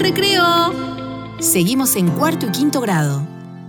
recreo. Seguimos en cuarto y quinto grado.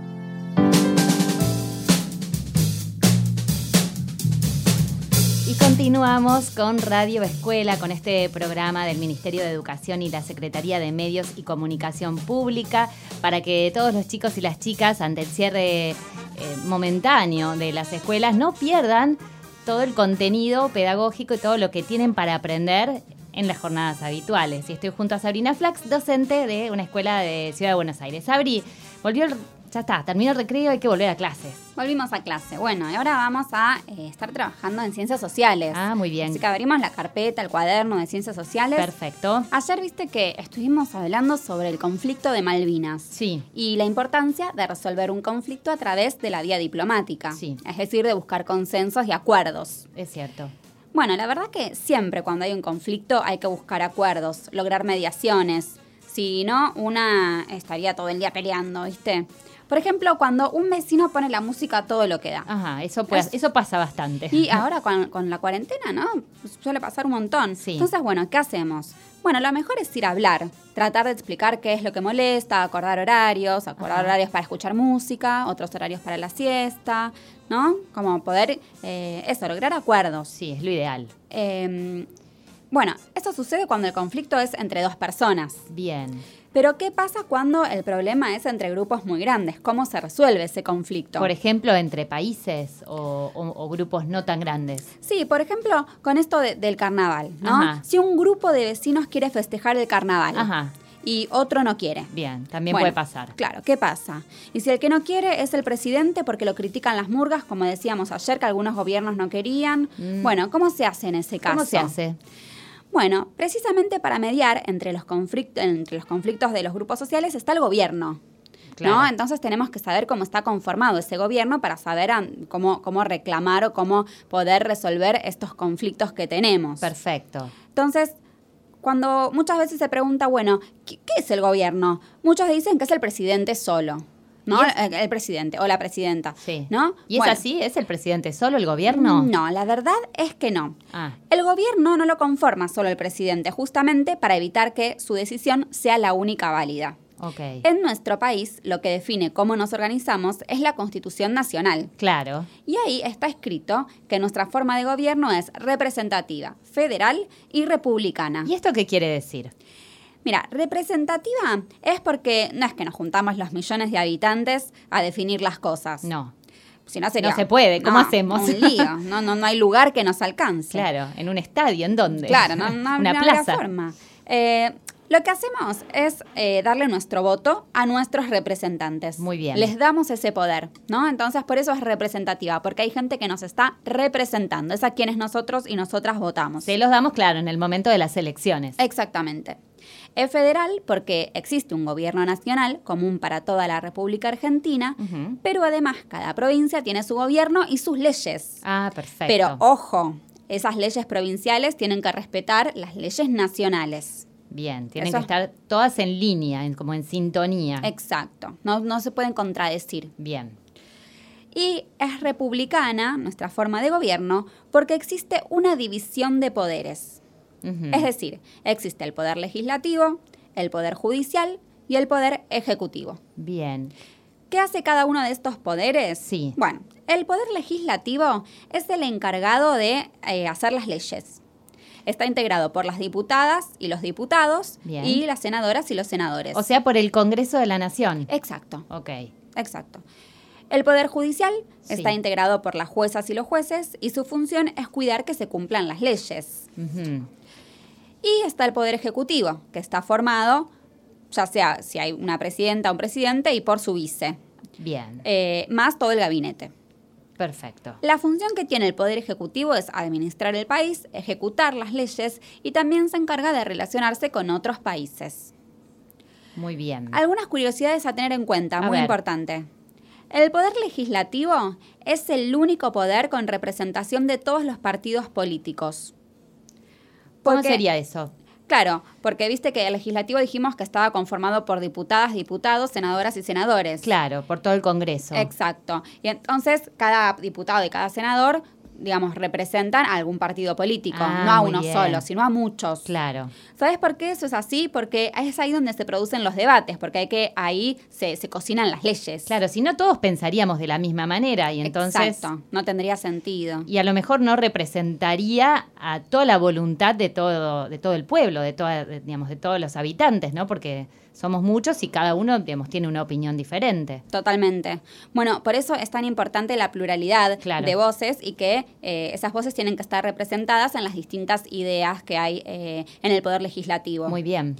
Y continuamos con Radio Escuela, con este programa del Ministerio de Educación y la Secretaría de Medios y Comunicación Pública, para que todos los chicos y las chicas, ante el cierre momentáneo de las escuelas, no pierdan todo el contenido pedagógico y todo lo que tienen para aprender en las jornadas habituales. Y estoy junto a Sabrina Flax, docente de una escuela de Ciudad de Buenos Aires. Sabri, ya está, terminó el recreo, hay que volver a clases. Volvimos a clase. Bueno, y ahora vamos a estar trabajando en ciencias sociales. Ah, muy bien. Así que abrimos la carpeta, el cuaderno de ciencias sociales. Perfecto. Ayer viste que estuvimos hablando sobre el conflicto de Malvinas. Sí. Y la importancia de resolver un conflicto a través de la vía diplomática. Sí. Es decir, de buscar consensos y acuerdos. Es cierto. Bueno, la verdad que siempre cuando hay un conflicto hay que buscar acuerdos, lograr mediaciones. Si no, una estaría todo el día peleando, ¿viste? Por ejemplo, cuando un vecino pone la música a todo lo que da. Ajá, eso pasa bastante. Y ahora con la cuarentena, ¿no? Suele pasar un montón. Sí. Entonces, bueno, ¿qué hacemos? Bueno, lo mejor es ir a hablar, tratar de explicar qué es lo que molesta, acordar horarios para escuchar música, otros horarios para la siesta, ¿no? Como poder, lograr acuerdos. Sí, es lo ideal. Bueno, esto sucede cuando el conflicto es entre dos personas. Bien. Pero ¿qué pasa cuando el problema es entre grupos muy grandes? ¿Cómo se resuelve ese conflicto? Por ejemplo, entre países o grupos no tan grandes. Sí, por ejemplo, con esto del carnaval, ¿no? Ajá. Si un grupo de vecinos quiere festejar el carnaval Ajá. y otro no quiere. Bien, también puede pasar. Claro, ¿qué pasa? Y si el que no quiere es el presidente porque lo critican las murgas, como decíamos ayer, que algunos gobiernos no querían. Bueno, ¿cómo se hace en ese caso? ¿Cómo se hace? Bueno, precisamente para mediar entre los conflictos de los grupos sociales está el gobierno. Claro. ¿No? Entonces tenemos que saber cómo está conformado ese gobierno para saber cómo reclamar o cómo poder resolver estos conflictos que tenemos. Perfecto. Entonces, cuando muchas veces se pregunta, bueno, ¿qué es el gobierno? Muchos dicen que es el presidente solo, ¿no? El presidente o la presidenta. Sí. ¿No? ¿Y es así? ¿Es el presidente solo, el gobierno? No, la verdad es que no. Ah. El gobierno no lo conforma solo el presidente, justamente para evitar que su decisión sea la única válida. Ok. En nuestro país, lo que define cómo nos organizamos es la Constitución Nacional. Claro. Y ahí está escrito que nuestra forma de gobierno es representativa, federal y republicana. ¿Y esto qué quiere decir? Mira, representativa es porque no es que nos juntamos los millones de habitantes a definir las cosas. No. Si no sería... No se puede, ¿cómo hacemos? Un lío, no hay lugar que nos alcance. Claro, ¿en un estadio? ¿En dónde? Claro, no una habría plaza. forma. Lo que hacemos es darle nuestro voto a nuestros representantes. Muy bien. Les damos ese poder, ¿no? Entonces, por eso es representativa, porque hay gente que nos está representando. Es a quienes nosotros y nosotras votamos. Se los damos, claro, en el momento de las elecciones. Exactamente. Es federal porque existe un gobierno nacional común para toda la República Argentina, pero además cada provincia tiene su gobierno y sus leyes. Ah, perfecto. Pero, ojo, esas leyes provinciales tienen que respetar las leyes nacionales. Bien, tienen que estar todas en línea, como en sintonía. Exacto, no se pueden contradecir. Bien. Y es republicana nuestra forma de gobierno porque existe una división de poderes. Es decir, existe el poder legislativo, el poder judicial y el poder ejecutivo. Bien. ¿Qué hace cada uno de estos poderes? Sí. Bueno, el poder legislativo es el encargado de hacer las leyes. Está integrado por las diputadas y los diputados. Bien. Y las senadoras y los senadores. O sea, por el Congreso de la Nación. Exacto. Ok. Exacto. El Poder Judicial Sí. está integrado por las juezas y los jueces y su función es cuidar que se cumplan las leyes. Y está el Poder Ejecutivo, que está formado, ya sea si hay una presidenta o un presidente, y por su vice. Bien. Más todo el gabinete. Perfecto. La función que tiene el Poder Ejecutivo es administrar el país, ejecutar las leyes y también se encarga de relacionarse con otros países. Muy bien. Algunas curiosidades a tener en cuenta, muy ver. importante. El Poder Legislativo es el único poder con representación de todos los partidos políticos. ¿Cómo Porque- sería eso? Claro, porque viste que el legislativo dijimos que estaba conformado por diputadas, diputados, senadoras y senadores. Claro, por todo el Congreso. Exacto. Y entonces cada diputado y cada senador digamos, representan a algún partido político, Ah, no a muy uno bien. solo, sino a muchos. Claro. ¿Sabes por qué eso es así? Porque es ahí donde se producen los debates, porque ahí se cocinan las leyes. Claro, si no todos pensaríamos de la misma manera y entonces... Exacto, no tendría sentido. Y a lo mejor no representaría a toda la voluntad de todo el pueblo, de todos los habitantes, ¿no? Porque somos muchos y cada uno, digamos, tiene una opinión diferente. Totalmente. Bueno, por eso es tan importante la pluralidad Claro. de voces y que esas voces tienen que estar representadas en las distintas ideas que hay en el Poder Legislativo. Muy bien.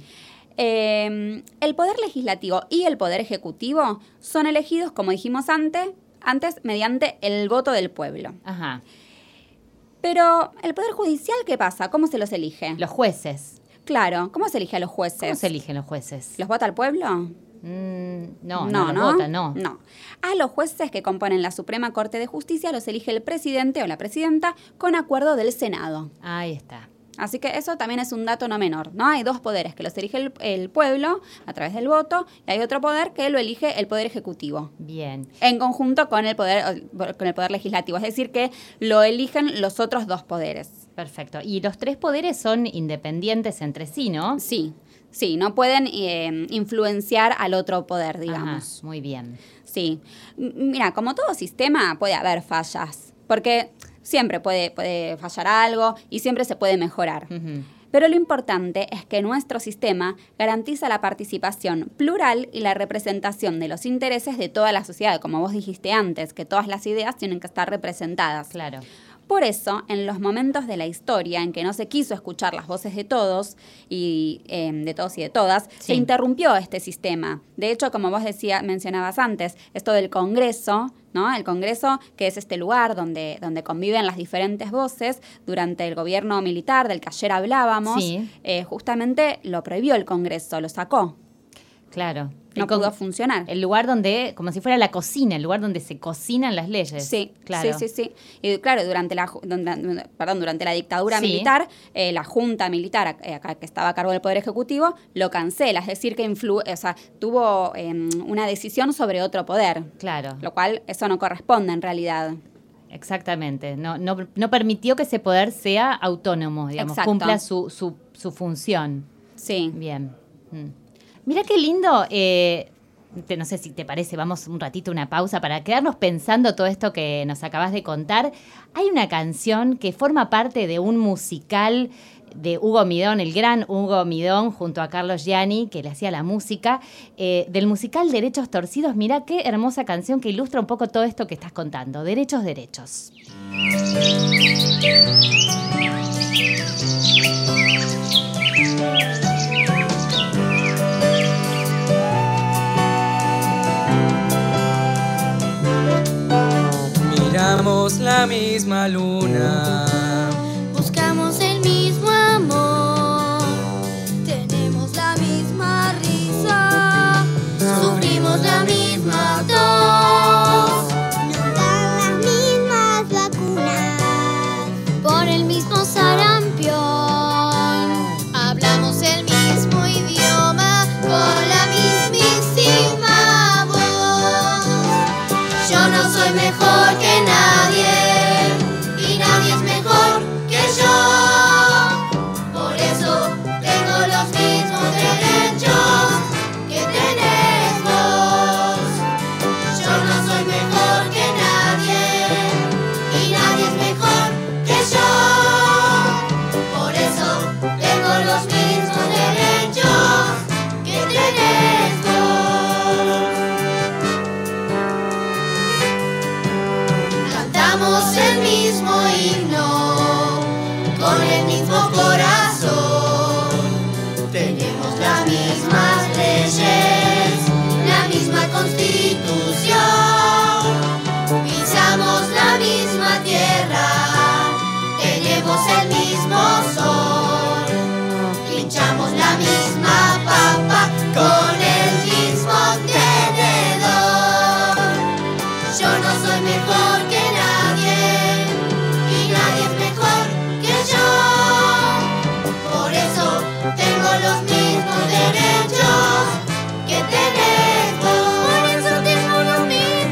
El Poder Legislativo y el Poder Ejecutivo son elegidos, como dijimos antes, mediante el voto del pueblo. Ajá. Pero el Poder Judicial, ¿qué pasa? ¿Cómo se los elige? Los jueces. Claro, ¿cómo se elige a los jueces? ¿Cómo se eligen los jueces? ¿Los vota el pueblo? No los vota, no. No. A los jueces que componen la Suprema Corte de Justicia los elige el presidente o la presidenta con acuerdo del Senado. Ahí está. Así que eso también es un dato no menor, ¿no? Hay dos poderes que los elige el pueblo a través del voto y hay otro poder que lo elige el Poder Ejecutivo. Bien. En conjunto con el poder legislativo, es decir, que lo eligen los otros dos poderes. Perfecto. Y los tres poderes son independientes entre sí, ¿no? Sí, no pueden influenciar al otro poder, digamos. Ajá, muy bien. Sí. Mira, como todo sistema puede haber fallas, porque siempre puede fallar algo y siempre se puede mejorar. Ujú. Pero lo importante es que nuestro sistema garantiza la participación plural y la representación de los intereses de toda la sociedad, como vos dijiste antes, que todas las ideas tienen que estar representadas. Claro. Por eso, en los momentos de la historia en que no se quiso escuchar las voces de todos y de todas, Sí. se interrumpió este sistema. De hecho, como vos mencionabas antes, esto del Congreso, ¿no? El Congreso, que es este lugar donde conviven las diferentes voces, durante el gobierno militar del que ayer hablábamos, Sí. Justamente lo prohibió el Congreso, lo sacó. Claro. No pudo funcionar. El lugar donde, como si fuera la cocina, el lugar donde se cocinan las leyes. Sí, claro. sí. Y claro, durante la dictadura Sí. militar, la junta militar que estaba a cargo del Poder Ejecutivo lo cancela, es decir, que tuvo una decisión sobre otro poder, Claro. lo cual eso no corresponde en realidad. Exactamente. No permitió que ese poder sea autónomo, digamos, Exacto. cumpla su función. Sí. Bien. Mira qué lindo. No sé si te parece, vamos un ratito a una pausa para quedarnos pensando todo esto que nos acabas de contar. Hay una canción que forma parte de un musical de Hugo Midón, el gran Hugo Midón, junto a Carlos Gianni, que le hacía la música, del musical Derechos Torcidos. Mirá qué hermosa canción que ilustra un poco todo esto que estás contando. Derechos, derechos. Miramos la misma luna, Buscamos el mismo amor, tenemos la misma risa, sufrimos la misma tos, nos dan las mismas vacunas, por el mismo sarampión, hablamos el mismo idioma, con la mismísima voz. Yo no soy mejor que nadie. Y nadie es mejor que yo. Por eso tengo los mismos derechos que tenés vos. Yo no soy mejor que nadie. Y nadie es mejor que yo. Por eso tengo los mismos derechos que tenés vos. Cantamos el mismo himno, con el mismo corazón. Tenemos las mismas leyes, la misma constitución. Pisamos la misma tierra, tenemos el mismo sol. Pinchamos la misma papa con el mismo tenedor. Yo no soy mejor que nadie y nadie es mejor que yo. Por eso tengo los mismos derechos que tenés vos. Por eso tengo los mismos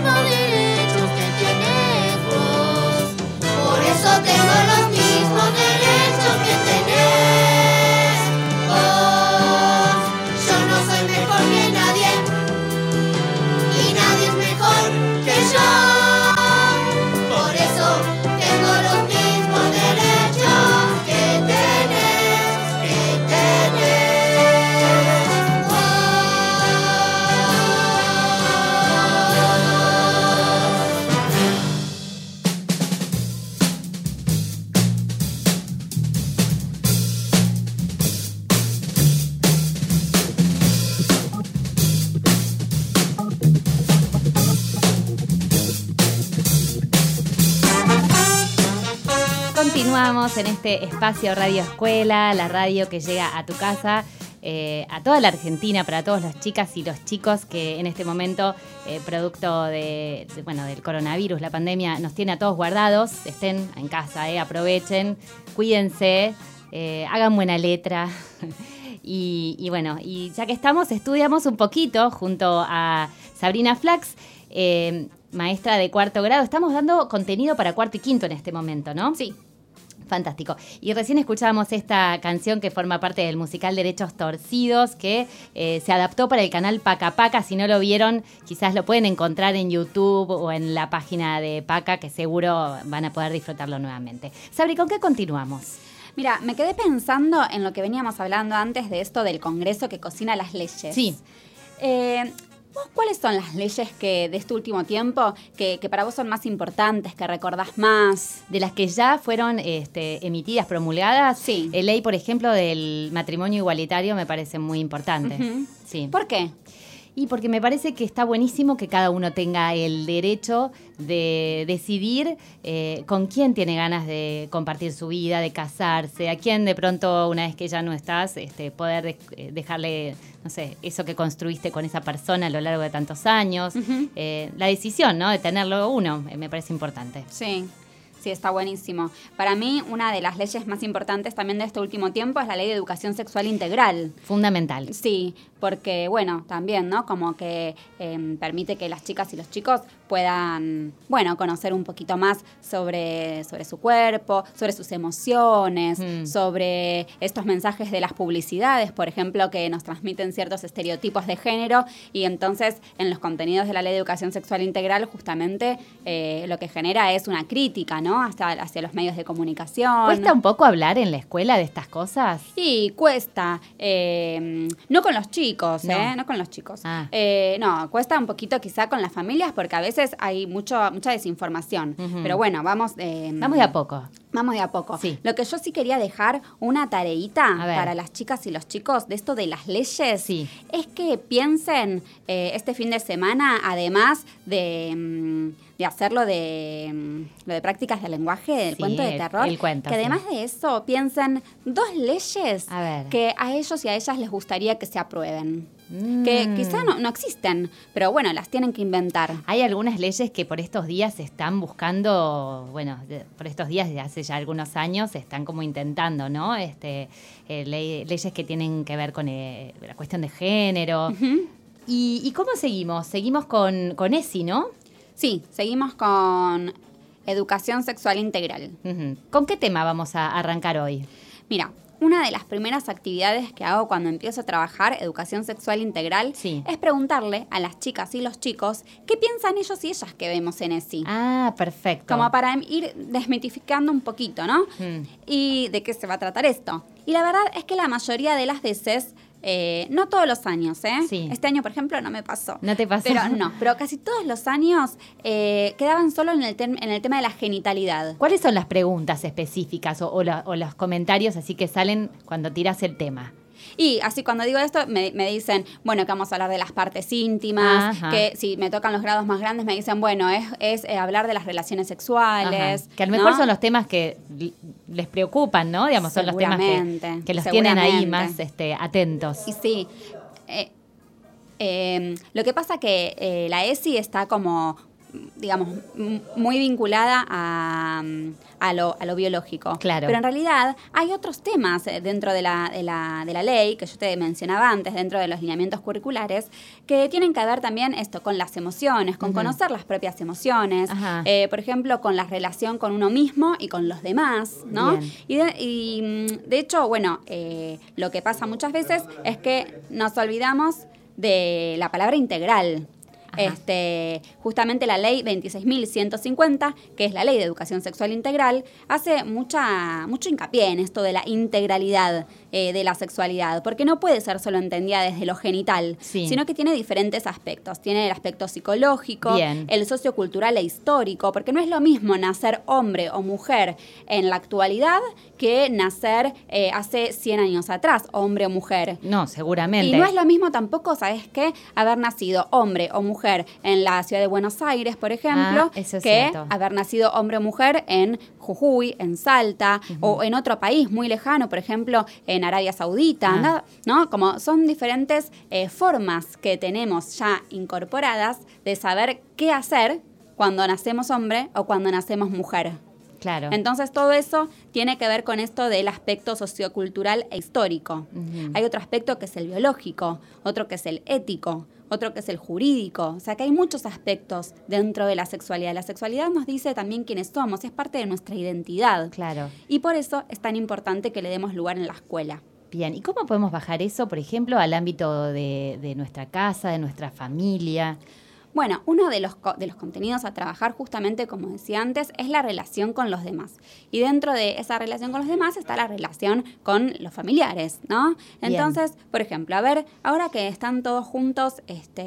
Continuamos en este espacio Radio Escuela, la radio que llega a tu casa, a toda la Argentina, para todos los chicas y los chicos que en este momento, producto del coronavirus, la pandemia, nos tiene a todos guardados. Estén en casa, aprovechen, cuídense, hagan buena letra. Y bueno, y ya que estamos, estudiamos un poquito junto a Sabrina Flax, maestra de 4º grado. Estamos dando contenido para 4º y 5º en este momento, ¿no? Sí. Fantástico. Y recién escuchábamos esta canción que forma parte del musical Derechos Torcidos, que se adaptó para el canal Paca Paca. Si no lo vieron, quizás lo pueden encontrar en YouTube o en la página de Paca, que seguro van a poder disfrutarlo nuevamente. Sabri, ¿con qué continuamos? Mira, me quedé pensando en lo que veníamos hablando antes de esto del Congreso que cocina las leyes. Sí. ¿Vos cuáles son las leyes que de este último tiempo que para vos son más importantes, que recordás más? De las que ya fueron emitidas, promulgadas, Sí. La ley, por ejemplo, del matrimonio igualitario me parece muy importante. Ujú. Sí. ¿Por qué? Y porque me parece que está buenísimo que cada uno tenga el derecho de decidir con quién tiene ganas de compartir su vida, de casarse, a quién de pronto, una vez que ya no estás, poder dejarle, no sé, eso que construiste con esa persona a lo largo de tantos años. Ujú. La decisión, ¿no?, de tenerlo uno, me parece importante. Sí. Sí, está buenísimo. Para mí, una de las leyes más importantes también de este último tiempo es la Ley de Educación Sexual Integral. Fundamental. Sí, porque, bueno, también, ¿no? Como que permite que las chicas y los chicos puedan, bueno, conocer un poquito más sobre su cuerpo, sobre sus emociones, sobre estos mensajes de las publicidades, por ejemplo, que nos transmiten ciertos estereotipos de género, y entonces en los contenidos de la Ley de Educación Sexual Integral justamente lo que genera es una crítica, ¿no? Hacia los medios de comunicación. ¿Cuesta un poco hablar en la escuela de estas cosas? Sí, cuesta. No con los chicos, No. No con los chicos. Ah. No, cuesta un poquito quizá con las familias porque a veces hay mucha desinformación. Ujú. Pero bueno, vamos Vamos de a poco. Vamos de a poco. Sí. Lo que yo sí quería dejar una tareita A ver. para las chicas y los chicos de esto de las leyes Sí. es que piensen este fin de semana, además de hacer lo de prácticas de lenguaje, del Sí, cuento de terror, el cuento, que sí. además de eso piensen 2 leyes A ver. que a ellos y a ellas les gustaría que se aprueben. Que quizá no existen, pero bueno, las tienen que inventar. Hay algunas leyes que por estos días se están buscando, bueno, por estos días de hace ya algunos años se están como intentando, ¿no? Leyes que tienen que ver con la cuestión de género. Ujú. ¿Y cómo seguimos? Seguimos con ESI, ¿no? Sí, seguimos con educación sexual integral. Ujú. ¿Con qué tema vamos a arrancar hoy? Mira, una de las primeras actividades que hago cuando empiezo a trabajar educación sexual integral Sí. es preguntarle a las chicas y los chicos qué piensan ellos y ellas que vemos en ESI. Ah, perfecto. Como para ir desmitificando un poquito, ¿no? Y de qué se va a tratar esto. Y la verdad es que la mayoría de las veces, no todos los años, Sí. Este año, por ejemplo, no me pasó. ¿No te pasó? Pero casi todos los años quedaban solo en el tema de la genitalidad. ¿Cuáles son las preguntas específicas o los comentarios así que salen cuando tiras el tema? Y así cuando digo esto me dicen, bueno, que vamos a hablar de las partes íntimas, Ajá. que si me tocan los grados más grandes me dicen, bueno, es hablar de las relaciones sexuales. Ajá. Que a lo mejor ¿no? son los temas que les preocupan, ¿no? Digamos, son los temas Seguramente, que los tienen ahí seguramente. más atentos. Y sí, lo que pasa que la ESI está como, digamos, muy vinculada a lo biológico. Claro. Pero en realidad hay otros temas dentro de la ley, que yo te mencionaba antes, dentro de los lineamientos curriculares, que tienen que ver también esto con las emociones, con conocer las propias emociones, Ajá. por ejemplo, con la relación con uno mismo y con los demás, ¿no? Bien. Y de hecho, bueno, lo que pasa muchas veces es que nos olvidamos de la palabra integral. Ajá. Justamente la ley 26.150, que es la ley de educación sexual integral, hace mucho hincapié en esto de la integralidad de la sexualidad, porque no puede ser solo entendida desde lo genital, Sí. sino que tiene diferentes aspectos. Tiene el aspecto psicológico, Bien. el sociocultural e histórico, porque no es lo mismo nacer hombre o mujer en la actualidad que nacer hace 100 años atrás, hombre o mujer. No, seguramente. Y no es lo mismo tampoco, ¿sabes qué? Haber nacido hombre o mujer en la ciudad de Buenos Aires, por ejemplo, eso es que cierto. haber nacido hombre o mujer en Jujuy, en Salta, o en otro país muy lejano, por ejemplo, en Arabia Saudita, ¿no? Como son diferentes formas que tenemos ya incorporadas de saber qué hacer cuando nacemos hombre o cuando nacemos mujer. Claro. Entonces todo eso tiene que ver con esto del aspecto sociocultural e histórico. Hay otro aspecto que es el biológico, otro que es el ético, otro que es el jurídico. O sea que hay muchos aspectos dentro de la sexualidad. La sexualidad nos dice también quiénes somos, es parte de nuestra identidad. Claro. Y por eso es tan importante que le demos lugar en la escuela. Bien, ¿y cómo podemos bajar eso, por ejemplo, al ámbito de nuestra casa, de nuestra familia? Bueno, uno de los contenidos a trabajar justamente, como decía antes, es la relación con los demás. Y dentro de esa relación con los demás está la relación con los familiares, ¿no? Entonces, por ejemplo, a ver, ahora que están todos juntos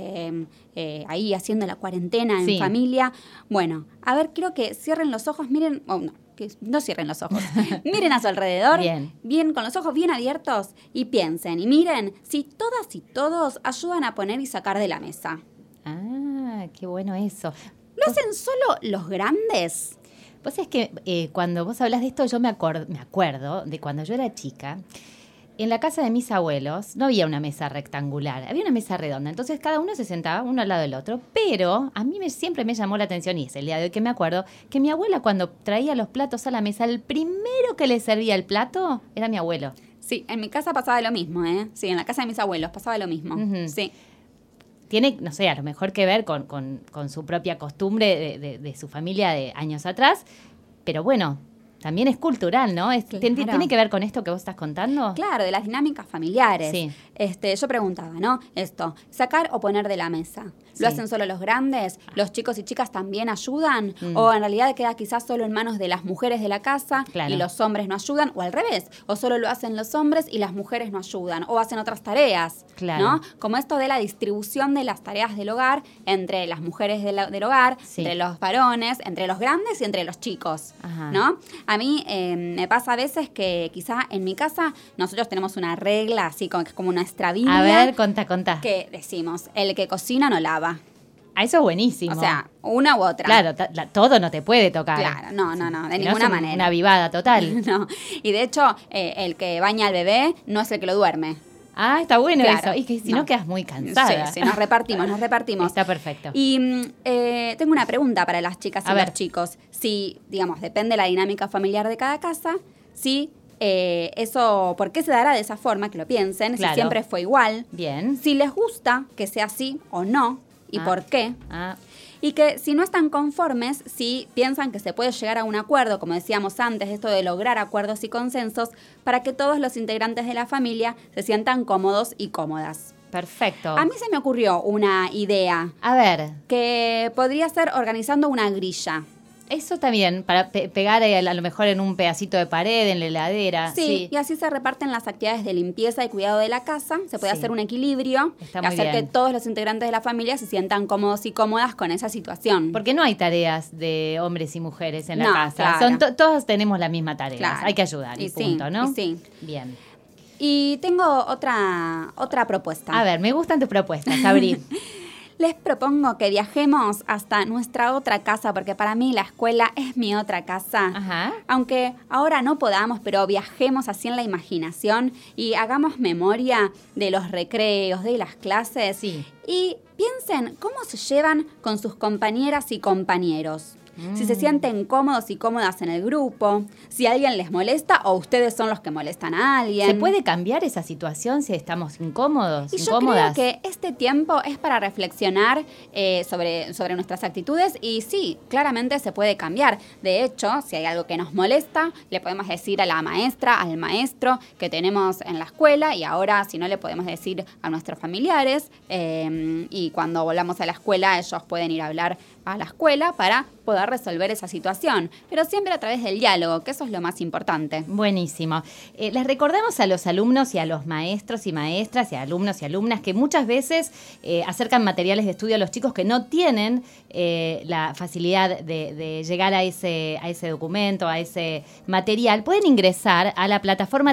ahí haciendo la cuarentena en familia, bueno, a ver, quiero que cierren los ojos, miren, no, que no cierren los ojos, miren a su alrededor, bien con los ojos bien abiertos y piensen, y miren si todas y todos ayudan a poner y sacar de la mesa. Ah, qué bueno eso. ¿Lo hacen solo los grandes? Vos sabés que cuando vos hablas de esto, yo me acuerdo de cuando yo era chica. En la casa de mis abuelos no había una mesa rectangular, había una mesa redonda. Entonces cada uno se sentaba uno al lado del otro. Pero a mí siempre me llamó la atención, y es el día de hoy que me acuerdo, que mi abuela cuando traía los platos a la mesa, el primero que le servía el plato era mi abuelo. Sí, en mi casa pasaba lo mismo, ¿eh? Sí, en la casa de mis abuelos pasaba lo mismo. Sí. Tiene, no sé, a lo mejor que ver con su propia costumbre de su familia de años atrás, pero bueno, también es cultural, ¿no? ¿Tiene que ver con esto que vos estás contando? Claro, de las dinámicas familiares. Sí. Yo preguntaba, ¿no? Sacar o poner de la mesa. ¿Lo hacen solo los grandes? ¿Los chicos y chicas también ayudan? ¿O en realidad queda quizás solo en manos de las mujeres de la casa y los hombres no ayudan? ¿O al revés? ¿O solo lo hacen los hombres y las mujeres no ayudan? ¿O hacen otras tareas? Claro. ¿No? Como esto de la distribución de las tareas del hogar entre las mujeres del hogar, entre los varones, entre los grandes y entre los chicos, ¿no? A mí me pasa a veces que quizá en mi casa nosotros tenemos una regla así como que es como nuestra Biblia. A ver, contá. Que decimos, el que cocina no lava. Eso es buenísimo. O sea, una u otra. Claro, todo no te puede tocar. Claro, no, de Si ninguna no, manera. Una avivada total. No. Y de hecho, el que baña al bebé no es el que lo duerme. Ah, está bueno Claro. eso. Y que si no quedas muy cansada. Sí, nos repartimos. Está perfecto. Y tengo una pregunta para las chicas y A ver. los chicos. Si, digamos, depende de la dinámica familiar de cada casa, si eso, ¿por qué se dará de esa forma? Que lo piensen, Claro. si siempre fue igual. Bien. Si les gusta que sea así o no, y por qué. Y que si no están conformes, si piensan que se puede llegar a un acuerdo, como decíamos antes, esto de lograr acuerdos y consensos, para que todos los integrantes de la familia se sientan cómodos y cómodas. Perfecto. A mí se me ocurrió una idea. A ver. Que podría ser organizando una grilla. Eso está bien, para pegar a lo mejor en un pedacito de pared, en la heladera. Sí, y así se reparten las actividades de limpieza y cuidado de la casa. Se puede hacer un equilibrio Está y muy hacer bien. que todos los integrantes de la familia se sientan cómodos y cómodas con esa situación. Porque no hay tareas de hombres y mujeres en la No, casa. claro. Todos tenemos la misma tarea. Claro. Hay que ayudar, y punto, ¿no? Y sí. Bien. Y tengo otra propuesta. A ver, me gustan tus propuestas, Abril. Les propongo que viajemos hasta nuestra otra casa, porque para mí la escuela es mi otra casa. Ajá. Aunque ahora no podamos, pero viajemos así en la imaginación y hagamos memoria de los recreos, de las clases. Sí. Y piensen cómo se llevan con sus compañeras y compañeros. Si se sienten cómodos y cómodas en el grupo, si alguien les molesta o ustedes son los que molestan a alguien. ¿Se puede cambiar esa situación si estamos incómodos, Y yo incómodas? creo que este tiempo es para reflexionar sobre nuestras actitudes y sí, claramente se puede cambiar. De hecho, si hay algo que nos molesta, le podemos decir a la maestra, al maestro que tenemos en la escuela y ahora si no le podemos decir a nuestros familiares y cuando volvamos a la escuela ellos pueden ir a hablar a la escuela para poder resolver esa situación, pero siempre a través del diálogo, que eso es lo más importante. Buenísimo. Les recordamos a los alumnos y a los maestros y maestras y a alumnos y alumnas que muchas veces acercan materiales de estudio a los chicos que no tienen la facilidad de llegar a ese documento, a ese material. Pueden ingresar a la plataforma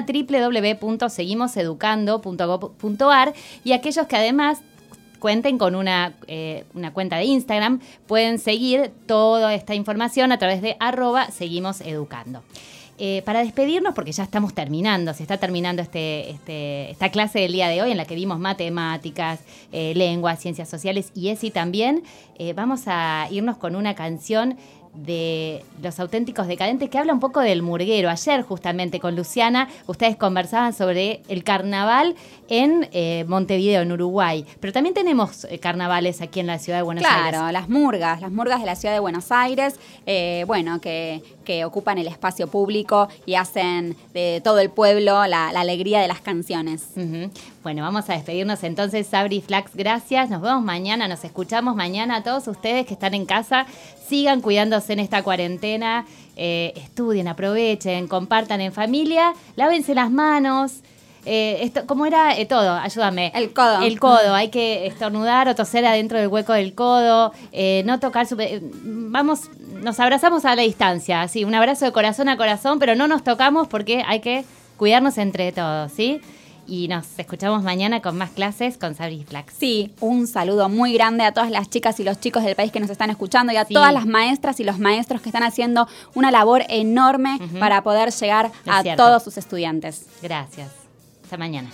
www.seguimoseducando.gov.ar y aquellos que además cuenten con una cuenta de Instagram, pueden seguir toda esta información a través de @seguimoseducando. Para despedirnos, porque ya estamos terminando, se está terminando esta clase del día de hoy en la que vimos matemáticas, lengua, ciencias sociales y ESI también, vamos a irnos con una canción de Los Auténticos Decadentes que habla un poco del murguero. Ayer justamente con Luciana ustedes conversaban sobre el carnaval en Montevideo, en Uruguay, pero también tenemos carnavales aquí en la ciudad de Buenos Aires. Claro, las murgas de la ciudad de Buenos Aires, que ocupan el espacio público y hacen de todo el pueblo la alegría de las canciones. Uh-huh. Bueno, vamos a despedirnos entonces, Sabri, Flax, gracias. Nos vemos mañana, nos escuchamos mañana. A todos ustedes que están en casa, sigan cuidándose en esta cuarentena, estudien, aprovechen, compartan en familia, lávense las manos. ¿Cómo era? Todo, ayúdame. El codo. El codo, hay que estornudar o toser adentro del hueco del codo, no tocar, vamos, nos abrazamos a la distancia, así, un abrazo de corazón a corazón, pero no nos tocamos porque hay que cuidarnos entre todos, ¿sí? Y nos escuchamos mañana con más clases con Sabri Flax. Sí, un saludo muy grande a todas las chicas y los chicos del país que nos están escuchando y a todas las maestras y los maestros que están haciendo una labor enorme para poder llegar a todos sus estudiantes. Gracias. Hasta mañana.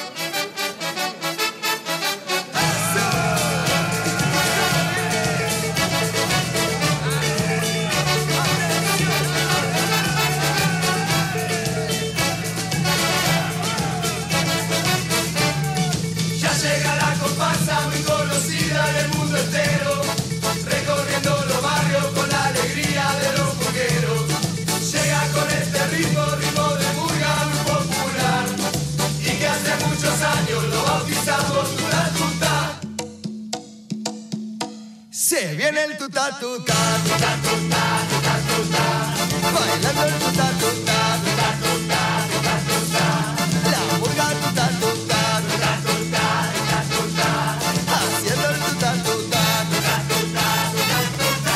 Se viene el tuta tuta, tuta tuta, tuta tuta, bailando el tuta tuta, tuta tuta, tuta tuta, la murga tuta tuta, tuta tuta, tuta tuta, haciendo el tuta tuta, tuta tuta, tuta tuta.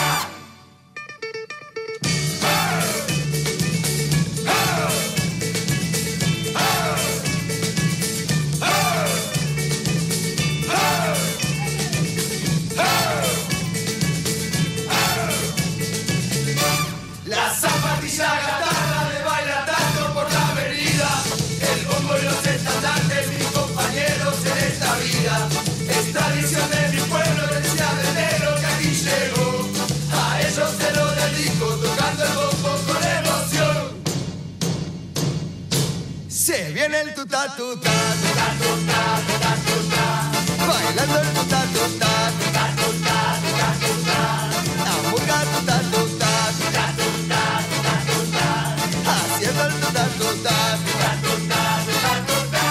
Se viene el tuta tuta, tuta tuta, tuta tuta, bailando el tuta tuta, tuta tuta, tuta tuta, la murga tuta tuta, tuta tuta, tuta tuta, haciendo el tuta tuta, tuta tuta, tuta tuta.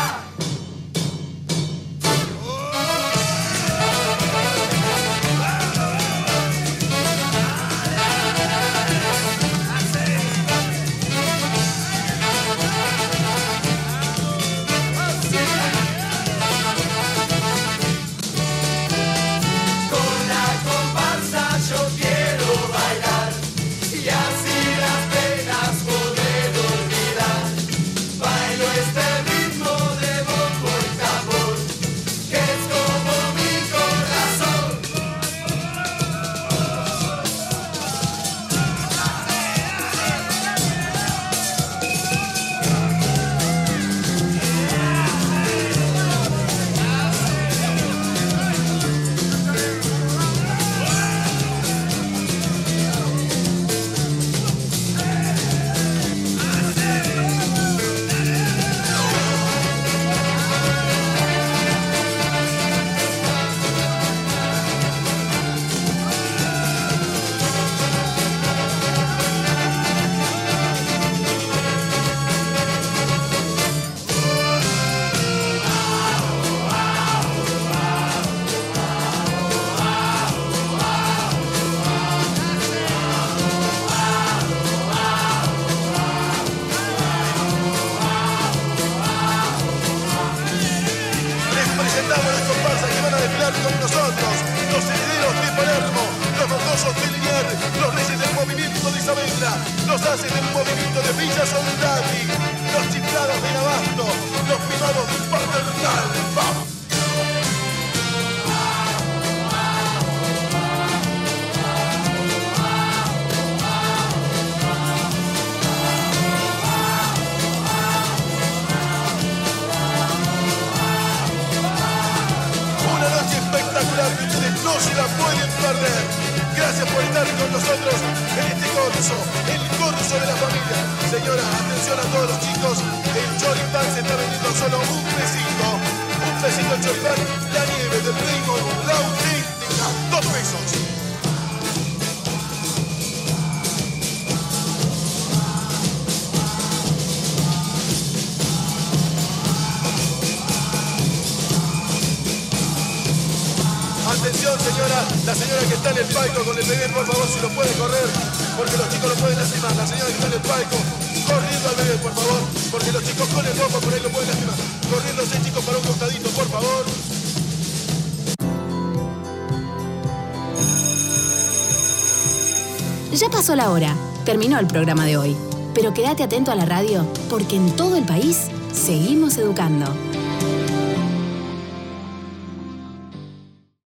con nosotros, los herederos de Palermo, los verdosos de Liniers, los reyes del movimiento de Isabela, los haces del movimiento de Villa Soldati, los chiflados de Abasto, los privados del paternal. ¡Vamos! Que ustedes no se la pueden perder. Gracias por estar con nosotros en este corso, el corso de la familia. Señora, atención a todos los chicos, el choripán se está vendiendo solo un pesito el choripán, la nieve del Raymond, la auténtica, 2 pesos. Atención señora, la señora que está en el palco con el bebé, por favor, si lo puede correr, porque los chicos lo pueden lastimar. La señora que está en el palco, corriendo al bebé, por favor, porque los chicos con el bombo por ahí lo pueden lastimar. Corriéndose chicos para un costadito, por favor. Ya pasó la hora, terminó el programa de hoy. Pero quédate atento a la radio, porque en todo el país seguimos educando.